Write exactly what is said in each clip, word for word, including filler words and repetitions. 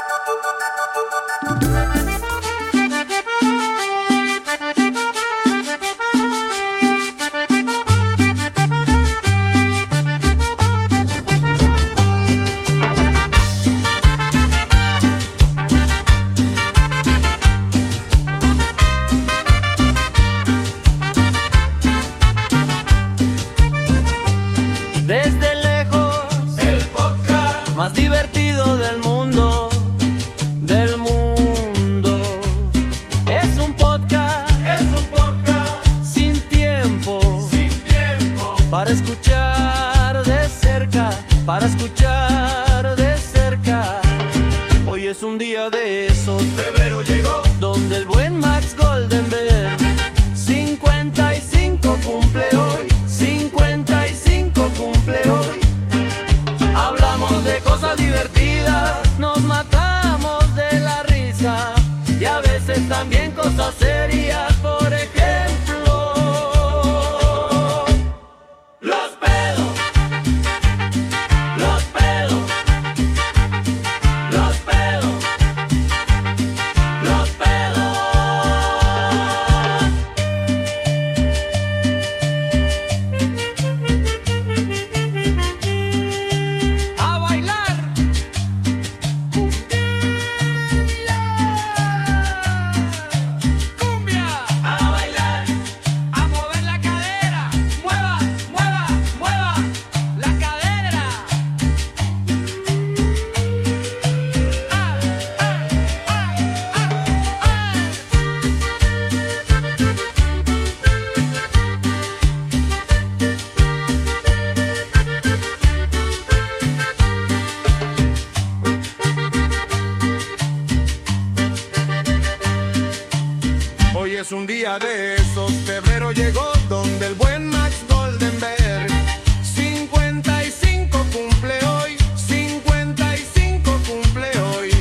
Es un día de esos, febrero llegó donde el buen Max Goldenberg cincuenta y cinco cumple hoy, cincuenta y cinco cumple hoy.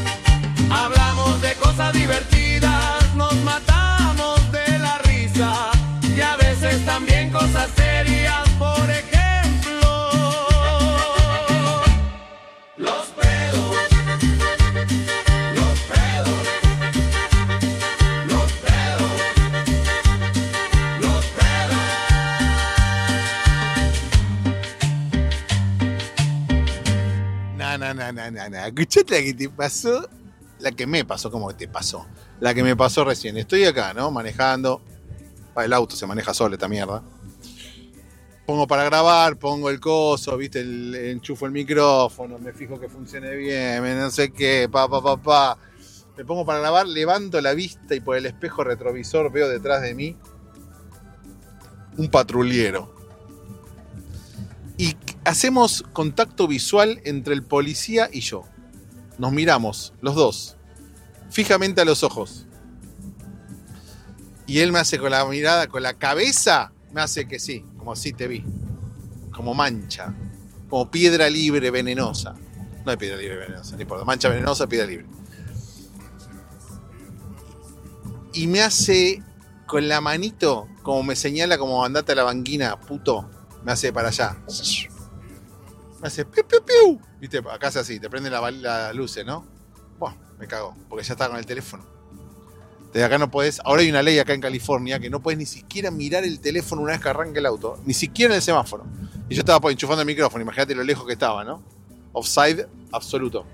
Hablamos de cosas divertidas, nos matamos de la risa y a veces también cosas serias, por ejemplo, los pedos. No, no, no, no, no. Escuchate la que te pasó, la que me pasó, como que te pasó. La que me pasó recién. Estoy acá, ¿no? Manejando. El auto se maneja solo, esta mierda. Pongo para grabar, pongo el coso, viste, el, enchufo el micrófono, me fijo que funcione bien, me no sé qué, pa, pa, pa, pa. Me pongo para grabar, levanto la vista y por el espejo retrovisor veo detrás de mí un patrullero. Y hacemos contacto visual entre el policía y yo. Nos miramos, los dos, fijamente a los ojos. Y él me hace con la mirada, con la cabeza, me hace que sí, como sí te vi. Como mancha, como piedra libre venenosa. No hay piedra libre venenosa, no importa. Mancha venenosa, piedra libre. Y me hace con la manito, como me señala, como andate a la banquina, puto. Me hace para allá. Me hace piu, piu, piu. Viste, acá es así, te prende la, la luces, ¿no? Buah, me cago, porque ya está con el teléfono. Desde acá no podés. Ahora hay una ley acá en California que no podés ni siquiera mirar el teléfono una vez que arranque el auto. Ni siquiera en el semáforo. Y yo estaba pues, enchufando el micrófono, imagínate lo lejos que estaba, ¿no? Offside absoluto.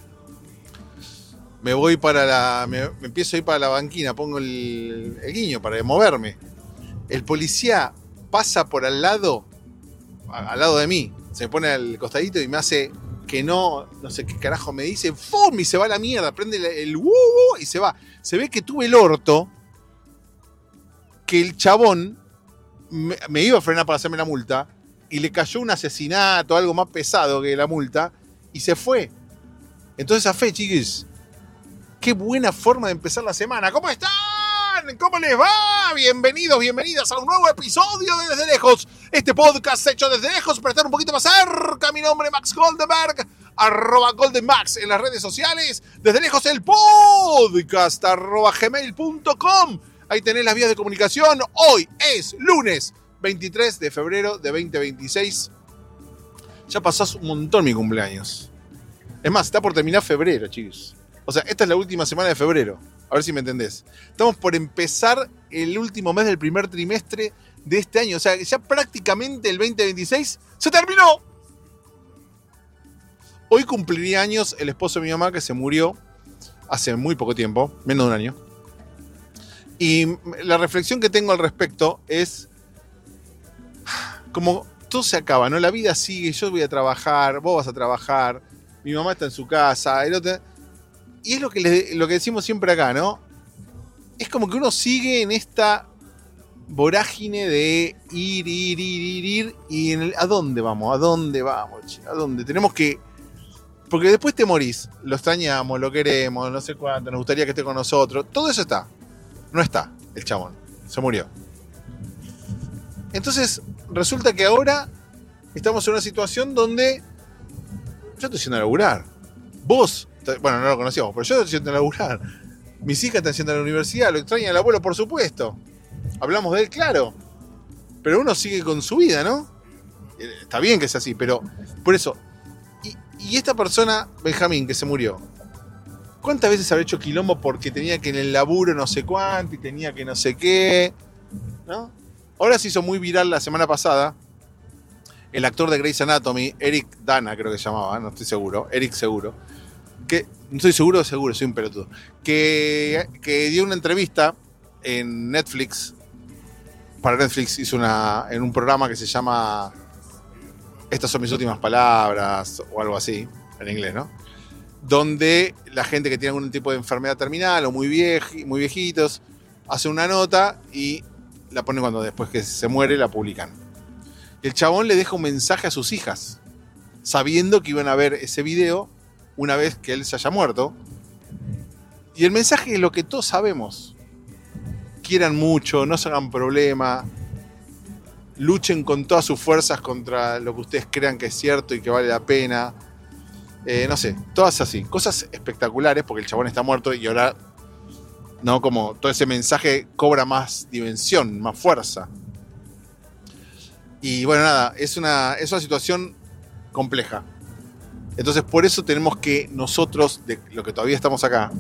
Me voy para la. Me, me empiezo a ir para la banquina, pongo el, el guiño para moverme. El policía pasa por al lado. Al lado de mí, se me pone al costadito y me hace que no, no sé qué carajo me dice, ¡fum! Y se va a la mierda, prende el, el uh, uh, y se va. Se ve que tuve el orto, que el chabón me, me iba a frenar para hacerme la multa y le cayó un asesinato, algo más pesado que la multa, y se fue. Entonces a fe, chiquis, qué buena forma de empezar la semana. ¿Cómo están? ¿Cómo les va? Bienvenidos, bienvenidas a un nuevo episodio de Desde Lejos. Este podcast hecho desde lejos para estar un poquito más cerca. Mi nombre es Max Goldenberg, arroba GoldenMax en las redes sociales. Desde Lejos el podcast, arroba gmail punto com. Ahí tenés las vías de comunicación. Hoy es lunes veintitrés de febrero de veinte veintiséis. Ya pasás un montón mi cumpleaños. Es más, está por terminar febrero, chicos. O sea, esta es la última semana de febrero. A ver si me entendés. Estamos por empezar el último mes del primer trimestre de este año. O sea, ya prácticamente el veinte veintiséis se terminó. Hoy cumpliría años el esposo de mi mamá, que se murió hace muy poco tiempo, menos de un año. Y la reflexión que tengo al respecto es como todo se acaba, ¿no? La vida sigue, yo voy a trabajar, vos vas a trabajar, mi mamá está en su casa, el otro... Y es lo que, le, lo que decimos siempre acá, ¿no? Es como que uno sigue en esta vorágine de ir, ir, ir, ir, ir. Y en el, ¿a dónde vamos? ¿A dónde vamos? Che? ¿A dónde? Tenemos que... Porque después te morís. Lo extrañamos, lo queremos, no sé cuánto, nos gustaría que esté con nosotros. Todo eso está. No está el chabón. Se murió. Entonces, resulta que ahora estamos en una situación donde yo estoy yendo a laburar. Vos... Bueno, no lo conocíamos, pero yo estoy yendo a laburar. Mis hijas están yendo a la universidad, lo extraña el abuelo, por supuesto. Hablamos de él, claro. Pero uno sigue con su vida, ¿no? Está bien que sea así, pero por eso. Y, y esta persona, Benjamín, que se murió, ¿cuántas veces habrá hecho quilombo porque tenía que en el laburo no sé cuánto y tenía que no sé qué? ¿No? Ahora se hizo muy viral la semana pasada el actor de Grey's Anatomy, Eric Dana, creo que se llamaba, no estoy seguro, Eric seguro. Que, no estoy seguro, seguro, soy un pelotudo. Que, que dio una entrevista en Netflix. Para Netflix hizo una. En un programa que se llama Estas son mis últimas palabras. O algo así. En inglés, ¿no? Donde la gente que tiene algún tipo de enfermedad terminal o muy, vieji, muy viejitos hace una nota y la pone cuando después que se muere la publican. Y el chabón le deja un mensaje a sus hijas, sabiendo que iban a ver ese video una vez que él se haya muerto. Y el mensaje es lo que todos sabemos. Quieran mucho, no se hagan problema, luchen con todas sus fuerzas contra lo que ustedes crean que es cierto y que vale la pena. Eh, no sé, todas así, cosas espectaculares, porque el chabón está muerto y ahora, no, como todo ese mensaje cobra más dimensión, más fuerza. Y bueno, nada, es una, es una situación compleja. Entonces, por eso tenemos que nosotros, de lo que todavía estamos acá,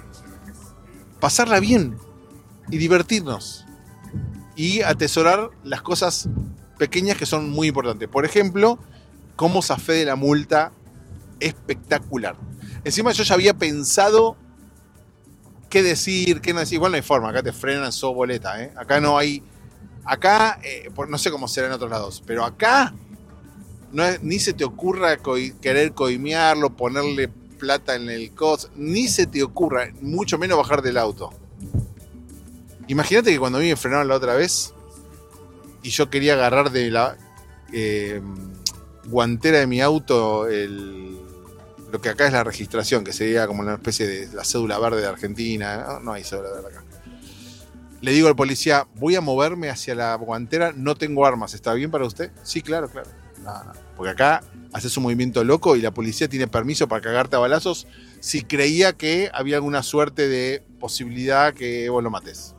pasarla bien y divertirnos y atesorar las cosas pequeñas que son muy importantes. Por ejemplo, cómo zafé de la multa espectacular. Encima yo ya había pensado qué decir, qué no decir. Igual no hay forma, acá te frenan so boleta, ¿eh? Acá no hay... Acá, eh, no sé cómo será en otros lados, pero acá... No es, ni se te ocurra co- querer coimearlo, ponerle plata en el cos, ni se te ocurra, mucho menos bajar del auto. Imagínate que cuando a mí me frenaron la otra vez y yo quería agarrar de la eh, guantera de mi auto el, lo que acá es la registración, que sería como una especie de la cédula verde de Argentina. No, no hay cédula verde acá. Le digo al policía, voy a moverme hacia la guantera, no tengo armas, ¿está bien para usted? Sí, claro, claro. No, no, porque acá haces un movimiento loco y la policía tiene permiso para cagarte a balazos si creía que había alguna suerte de posibilidad que vos lo mates.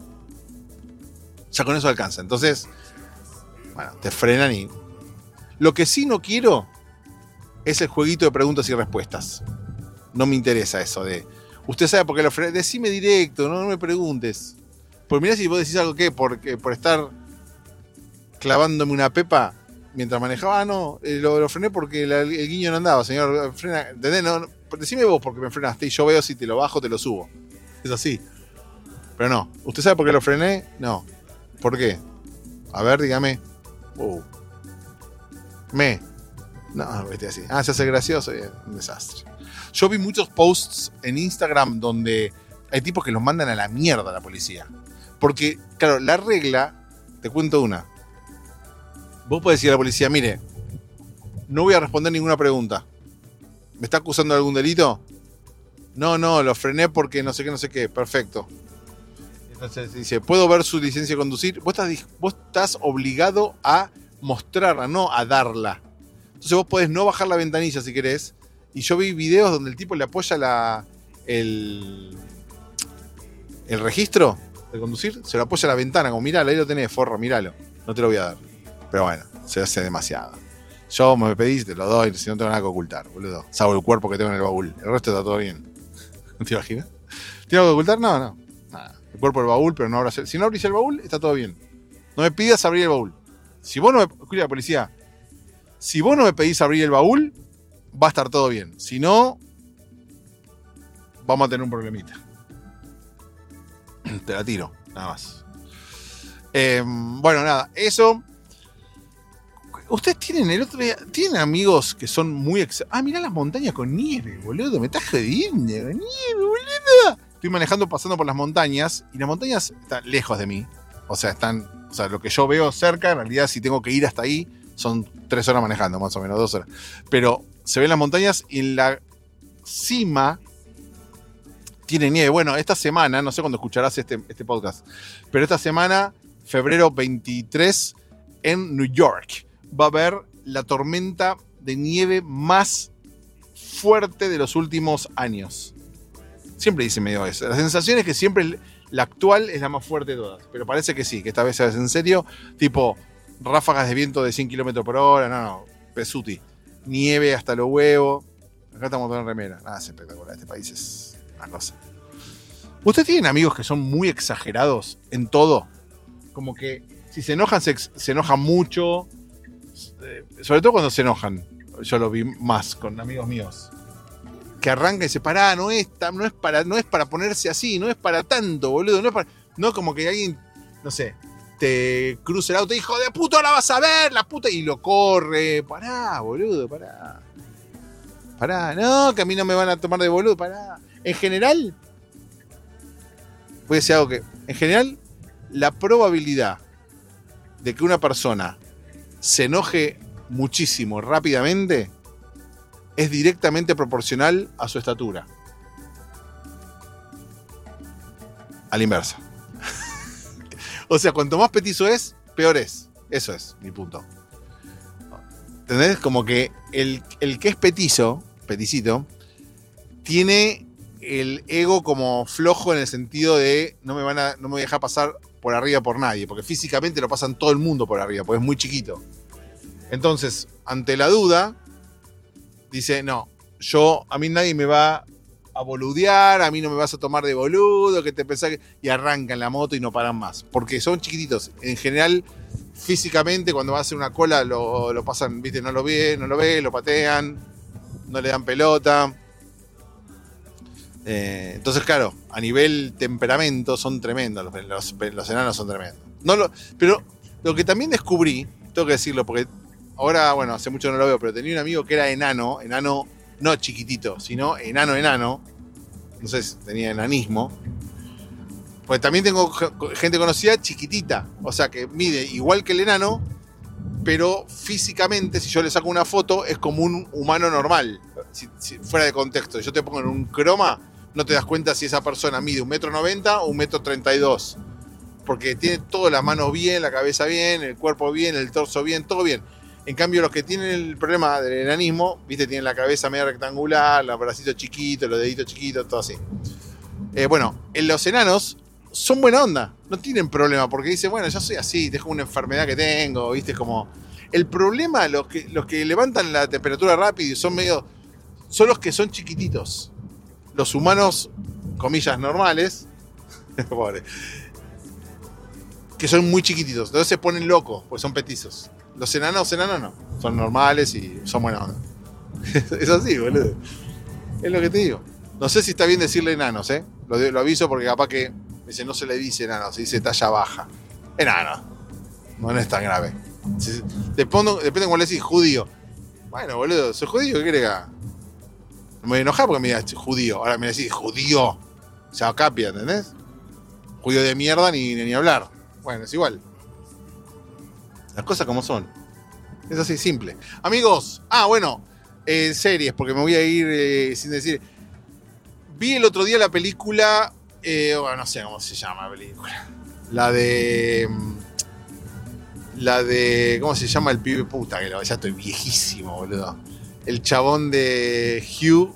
Ya con eso alcanza. Entonces, bueno, te frenan y... Lo que sí no quiero es el jueguito de preguntas y respuestas. No me interesa eso de... Usted sabe por qué lo frené. Decime directo, no, no me preguntes. Porque mirá si vos decís algo que por, por estar clavándome una pepa... Mientras manejaba, ah, no, eh, lo, lo frené porque la, el guiño no andaba, señor. Frena, ¿entendés? No, no, decime vos porque me frenaste y yo veo si te lo bajo, te lo subo. Es así. Pero no. ¿Usted sabe por qué lo frené? No. ¿Por qué? A ver, dígame. Uh. Me. No, vete así. Ah, se hace gracioso. Eh, un desastre. Yo vi muchos posts en Instagram donde hay tipos que los mandan a la mierda a la policía. Porque, claro, la regla, te cuento una. Vos podés decir a la policía, mire, no voy a responder ninguna pregunta. ¿Me está acusando de algún delito? No, no, lo frené porque no sé qué, no sé qué. Perfecto. Entonces dice, ¿puedo ver su licencia de conducir? Vos estás, vos estás obligado a mostrarla, no a darla. Entonces vos podés no bajar la ventanilla si querés. Y yo vi videos donde el tipo le apoya la, el, el registro de conducir, se lo apoya a la ventana, como miralo, ahí lo tenés, forro, miralo. No te lo voy a dar. Pero bueno, se hace demasiado. Yo me pedís, te lo doy, si no tengo nada que ocultar, boludo. Salvo el cuerpo que tengo en el baúl. El resto está todo bien. ¿Te imaginas? ¿Tengo que ocultar? No, no. Nada. El cuerpo del baúl, pero no abras el... Si no abrís el baúl, está todo bien. No me pidas abrir el baúl. Si vos no me... Escucha, policía. Si vos no me pedís abrir el baúl, va a estar todo bien. Si no, vamos a tener un problemita. Te la tiro, nada más. Eh, bueno, nada, eso. Ustedes tienen el otro día. ¿Tienen amigos que son muy ex... Ah, mirá las montañas con nieve, boludo. Me estás jodiendo. Nieve, boludo. Estoy manejando, pasando por las montañas. Y las montañas están lejos de mí. O sea, están. O sea, lo que yo veo cerca, en realidad, si tengo que ir hasta ahí, son tres horas manejando, más o menos, dos horas. Pero se ven las montañas y en la cima tiene nieve. Bueno, esta semana, no sé cuándo escucharás este, este podcast, pero esta semana, febrero veintitrés, en New York, va a haber la tormenta de nieve más fuerte de los últimos años. Siempre dice medio eso. La sensación es que siempre la actual es la más fuerte de todas, pero parece que sí, que esta vez es en serio, tipo ráfagas de viento de cien kilómetros por hora, no, no, pesuti. Nieve hasta los huevos. Acá estamos todos en remera. Nada, es espectacular. Este país es una cosa. ¿Ustedes tienen amigos que son muy exagerados en todo? Como que si se enojan, se, se enojan mucho. Eh, sobre todo cuando se enojan. Yo lo vi más con amigos míos. Que arrancan y dicen, pará, no es, no, es para, no es para ponerse así, no es para tanto, boludo. No es para, no como que alguien, no sé, te cruza el auto, hijo de puta, ahora vas a ver, la puta, y lo corre. Pará, boludo, pará. Pará, no, que a mí no me van a tomar de boludo, pará. En general, voy a decir algo que, en general, la probabilidad de que una persona se enoje muchísimo, rápidamente, es directamente proporcional a su estatura. A la inversa. O sea, cuanto más petizo es, peor es. Eso es mi punto. ¿Entendés? Como que el, el que es petizo, peticito, tiene el ego como flojo en el sentido de no me van a, no me voy a dejar pasar por arriba por nadie, porque físicamente lo pasan todo el mundo por arriba, porque es muy chiquito. Entonces, ante la duda, dice, no, yo, a mí nadie me va a boludear, a mí no me vas a tomar de boludo, que te pensás que... Y arrancan la moto y no paran más, porque son chiquititos. En general, físicamente, cuando va a hacer una cola, lo, lo pasan, viste, no lo ve, no lo ve, lo patean, no le dan pelota. Eh, entonces, claro, a nivel temperamento son tremendos, los, los, los enanos son tremendos. No lo, pero lo que también descubrí, tengo que decirlo, porque ahora, bueno, hace mucho no lo veo, pero tenía un amigo que era enano, enano no chiquitito, sino enano, enano. No sé si tenía enanismo. Pues también tengo gente conocida chiquitita, o sea que mide igual que el enano, pero físicamente, si yo le saco una foto, es como un humano normal, si, si, fuera de contexto. Yo te pongo en un croma, no te das cuenta si esa persona mide un metro noventa o un metro treinta y dos, porque tiene todas las manos bien, la cabeza bien, el cuerpo bien, el torso bien, todo bien. En cambio, los que tienen el problema del enanismo, viste, tienen la cabeza media rectangular, los bracitos chiquitos, los deditos chiquitos, todo así. Eh, bueno, en los enanos son buena onda, no tienen problema, porque dicen, bueno, yo soy así, es como una enfermedad que tengo, viste, como... El problema, los que, los que levantan la temperatura rápido y son medio... son los que son chiquititos. Los humanos, comillas, normales, pobre, que son muy chiquititos, entonces se ponen locos, porque son petizos. Los enanos, enanos no, son normales y son buena onda. Es así, boludo. Es lo que te digo. No sé si está bien decirle enanos, ¿eh? Lo, lo aviso porque capaz que me dice, no se le dice enano, se dice talla baja. Enano. No, no es tan grave. Si, depende, depende de cuál le decís, judío. Bueno, boludo, soy judío, ¿qué querés que haga? No me voy a enojar porque me digas judío. Ahora me decís judío. O sea, capia, ¿entendés? Judío de mierda ni, ni hablar. Bueno, es igual. Las cosas como son. Es así, simple. Amigos, ah, bueno, eh, series, porque me voy a ir eh, sin decir. Vi el otro día la película, eh, bueno, no sé cómo se llama la película. La de... La de... ¿Cómo se llama el pibe? Puta, que lo, ya estoy viejísimo, boludo. El chabón de Hugh...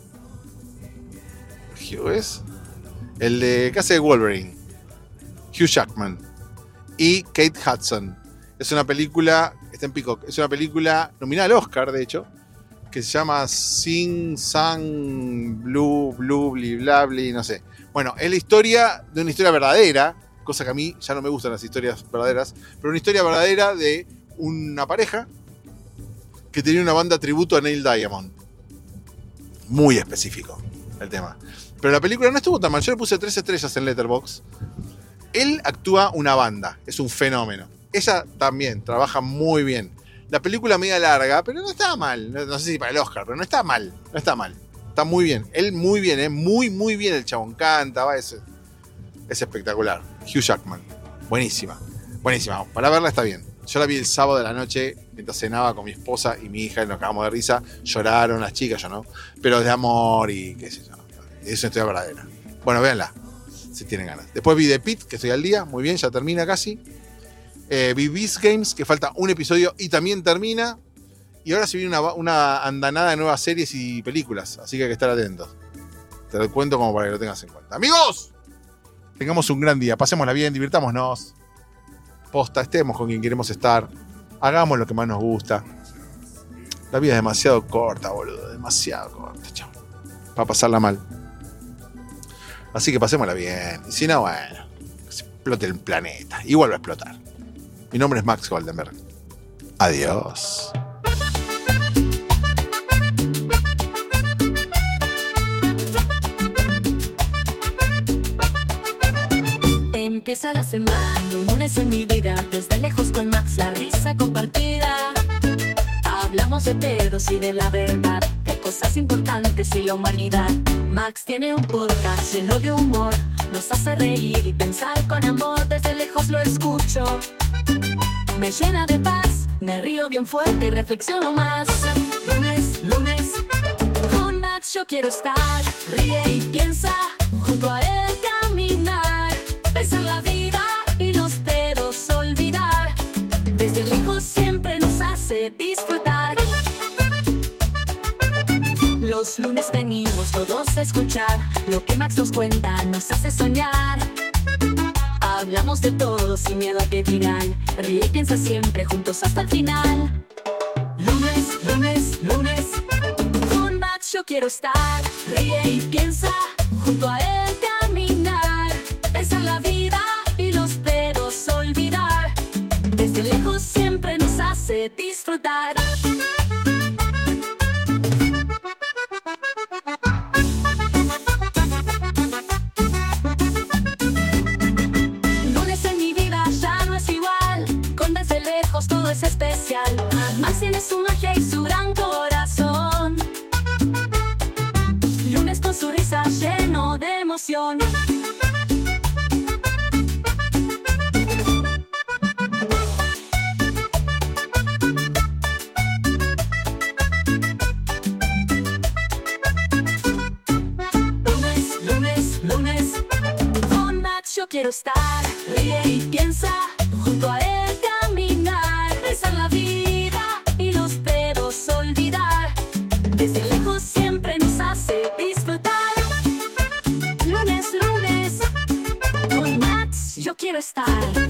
¿Hugh es? El de... ¿Qué hace de Wolverine? Hugh Jackman. Y Kate Hudson. Es una película está en Peacock. Es una película nominada al Oscar, de hecho, que se llama Sing, Sang, Blue, Blue, Bli, Bla, Bli, no sé. Bueno, es la historia de una historia verdadera, cosa que a mí ya no me gustan las historias verdaderas, pero una historia verdadera de una pareja que tenía una banda tributo a Neil Diamond. Muy específico el tema. Pero la película no estuvo tan mal. Yo le puse tres estrellas en Letterboxd. Él actúa una banda. Es un fenómeno. Ella también trabaja muy bien. La película media larga, pero no está mal. No, no sé si para el Oscar, pero no está mal. No está mal. Está muy bien. Él muy bien, ¿eh? Muy, muy bien. El chabón canta. Va, es, es espectacular. Hugh Jackman. Buenísima. Buenísima. Para verla está bien. Yo la vi el sábado de la noche mientras cenaba con mi esposa y mi hija y nos acabamos de risa. Lloraron las chicas, yo no. Pero de amor y qué sé yo. Es una historia verdadera. Bueno, véanla si tienen ganas. Después vi The Pit, que estoy al día. Muy bien, ya termina casi. Eh, vi Beast Games, que falta un episodio y también termina. Y ahora se viene una, una andanada de nuevas series y películas. Así que hay que estar atentos. Te lo cuento como para que lo tengas en cuenta. ¡Amigos! Tengamos un gran día. Pasémosla bien, divirtámonos. Posta, estemos con quien queremos estar. Hagamos lo que más nos gusta. La vida es demasiado corta, boludo. Demasiado corta, chao. Para pasarla mal. Así que pasémosla bien. Y si no, bueno, que se explote el planeta. Igual va a explotar. Mi nombre es Max Goldenberg. Adiós. Empieza la semana, un lunes en mi vida. Desde lejos con Max, la risa compartida. Hablamos de pedos y de la verdad, de cosas importantes y la humanidad. Max tiene un podcast lleno de humor. Nos hace reír y pensar con amor. Desde lejos lo escucho. Me llena de paz, me río bien fuerte y reflexiono más. Lunes, lunes, con Max yo quiero estar. Ríe y piensa, junto a él caminar. Pensar la vida y los pedos olvidar. Desde lejos siempre nos hace disfrutar. Los lunes venimos todos a escuchar. Lo que Max nos cuenta nos hace soñar. Hablamos de todo sin miedo a que dirán. Ríe y piensa siempre juntos hasta el final. Lunes, lunes, lunes, con Max yo quiero estar. Ríe y piensa, junto a él caminar. Pensar la vida y los pedos olvidar. Desde lejos siempre nos hace disfrutar. Todo es especial. Max tiene su magia y su gran corazón. Lunes con su risa lleno de emoción. Lunes, lunes, lunes, con Max yo quiero estar. Ríe y piensa, junto a él la vida y los pedos olvidar. Desde lejos siempre nos hace disfrutar. Lunes, lunes, con Max yo quiero estar.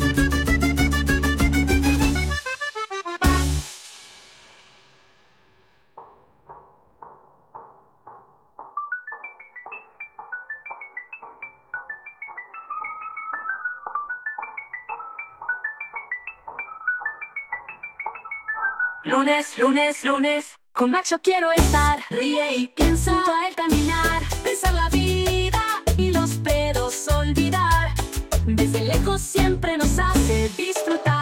Lunes, lunes, lunes, con Max yo quiero estar. Ríe y piensa, junto a él caminar. Pensar la vida y los pedos olvidar. Desde lejos siempre nos hace disfrutar.